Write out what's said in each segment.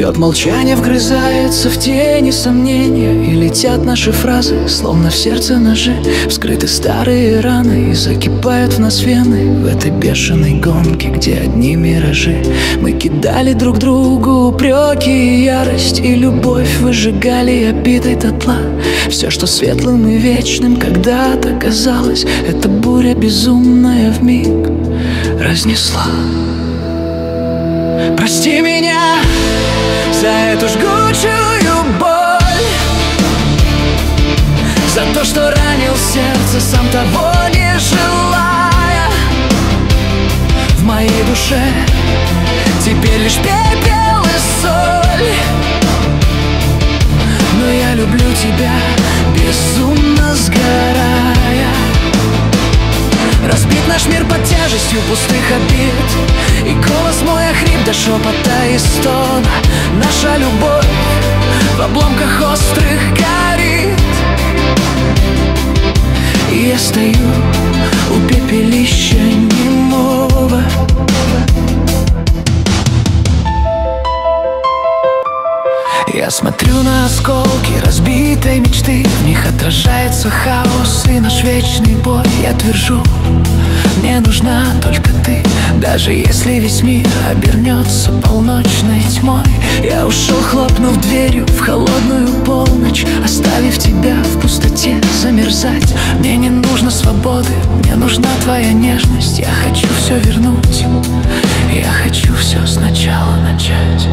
Лед молчания вгрызается в тени сомнения, и летят наши фразы, словно в сердце ножи. Вскрыты старые раны и закипают в нас вены. В этой бешеной гонке, где одни миражи, мы кидали друг другу упреки и ярость, и любовь выжигали обидой дотла. Все, что светлым и вечным когда-то казалось, эта буря безумная вмиг разнесла. Прости меня за эту жгучую боль, за то, что ранил сердце, сам того не желая. В моей душе теперь лишь пепел и соль, но я люблю тебя, безумно сгорая. Разбит наш мир под тяжестью пустых обид, и голос мой охрип до шепота и стона. Наша любовь в обломках острых горит, и я стою у пепелища немого. Я смотрю на осколки разбитой мечты, в них отражается хаос и наш вечный бой. Я твержу, мне нужна только ты, даже если весь мир обернется полночной тьмой. Я ушел, хлопнув дверью в холодную полночь, оставив тебя в пустоте замерзать. Мне не нужно свободы, мне нужна твоя нежность. Я хочу все вернуть, я хочу все сначала начать.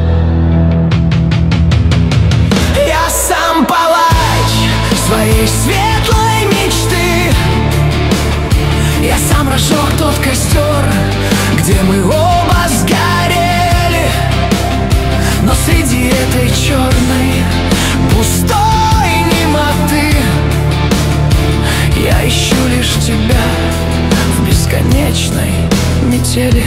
Я сам палач своей светлой мечты, я сам разжег тот костер, где мы оба сгорели. Но среди этой черной, пустой немоты я ищу лишь тебя в бесконечной метели.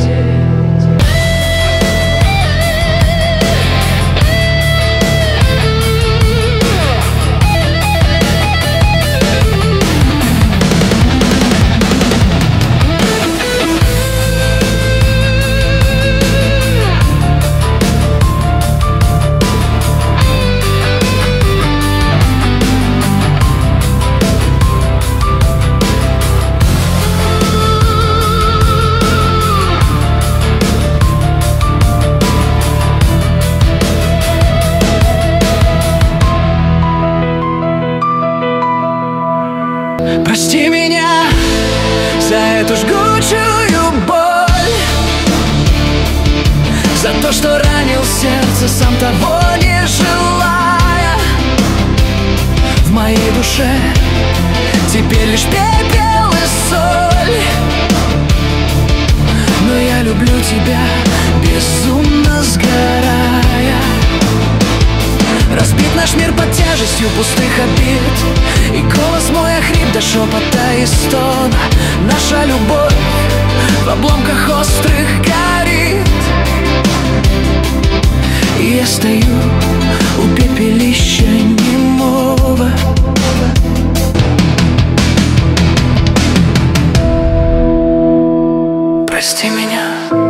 Прости меня за эту жгучую боль, за то, что ранил сердце, сам того не желая. В моей душе теперь лишь пепел и соль, но я люблю тебя, безумно сгорая. Разбит наш мир под тяжестью пустых обид, и голос мой охрип до шепота и стона. Наша любовь в обломках острых горит, и я стою у пепелища немого. Прости меня.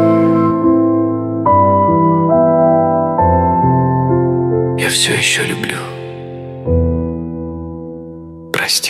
Я все еще люблю. Прости.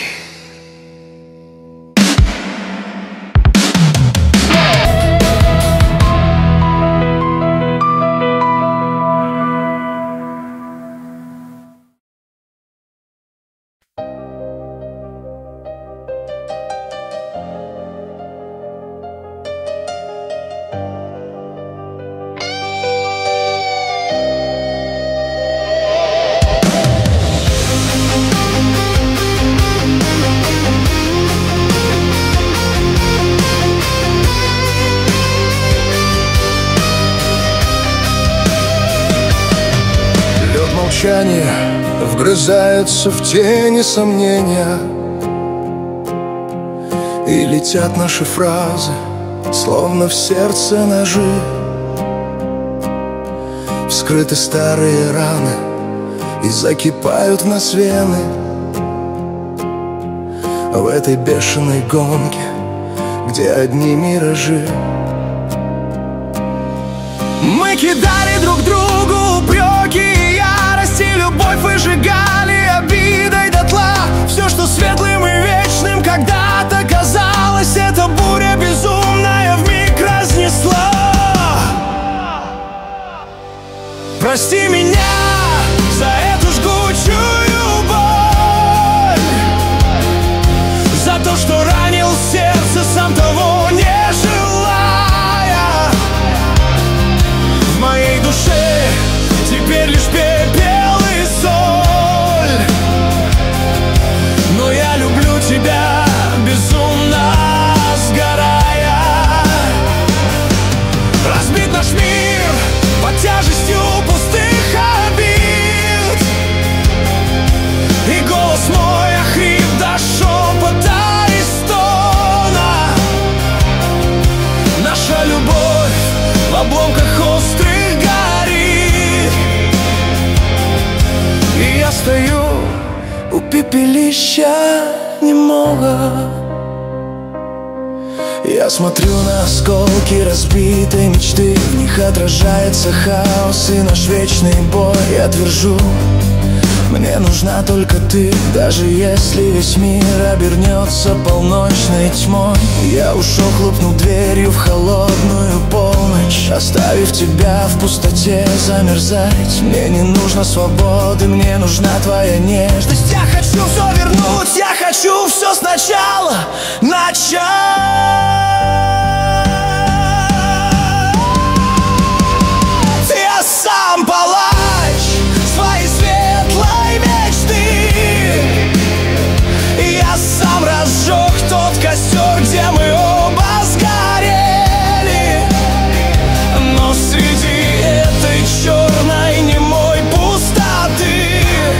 Вгрызается в тени сомнения, и летят наши фразы, словно в сердце ножи. Вскрыты старые раны и закипают в нас вены. В этой бешеной гонке, где одни миражи, мы кидали друг другу Прости меня за эту жгучую боль, за то, что ранил сердце, сам того не желая. В моей душе теперь лишь пепел и соль, но я люблю тебя безумно, сгорая. Разбит наш мир под тяжестью пустых обид, и голос мой охрип до шепота и стона. Наша любовь в обломках острых горит, и я стою у пепелища немого. Я смотрю на осколки разбитой мечты, в них отражается хаос и наш вечный бой. Я твержу, мне нужна только ты, даже если весь мир обернется полночной тьмой. Я ушел, хлопнув дверью в холодную полночь, оставив тебя в пустоте замерзать. Мне не нужно свободы, мне нужна твоя нежность. Я хочу все вернуть, я хочу все сначала начать. Я сам палач своей светлой мечты, я сам разжег тот костер, где мы оба сгорели. Но среди этой черной немой пустоты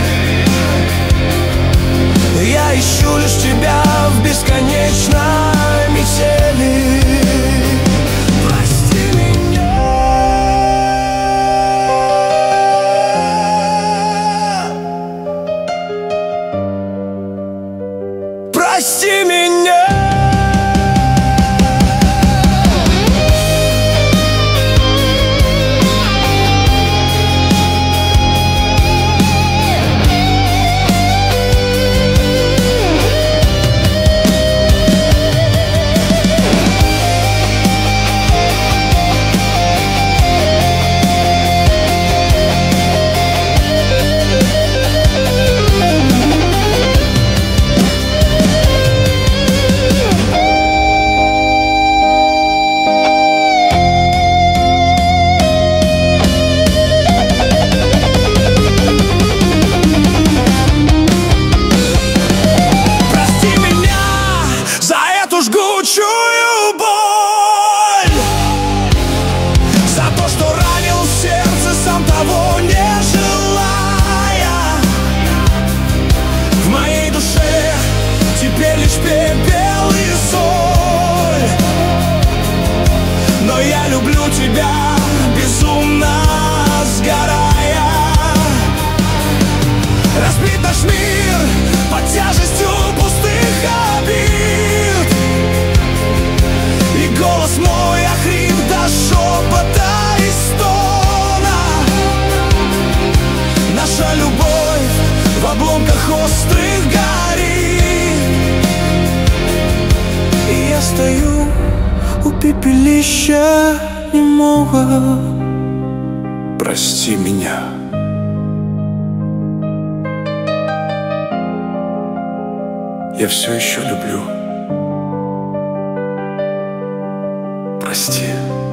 я ищу лишь тебя в бесконечной метели. Прости меня. Прости меня. Жгучую боль, за то, что ранил сердце, сам того не желая. В моей душе теперь лишь пепел и соль, но я люблю тебя безумно, сгорая. Разбит наш мир под тяжестью пустых обид, и голос мой охрип до шепота и стона. Наша любовь в обломках острых горит, и я стою у пепелища немого. Прости меня. Я все еще люблю. Прости.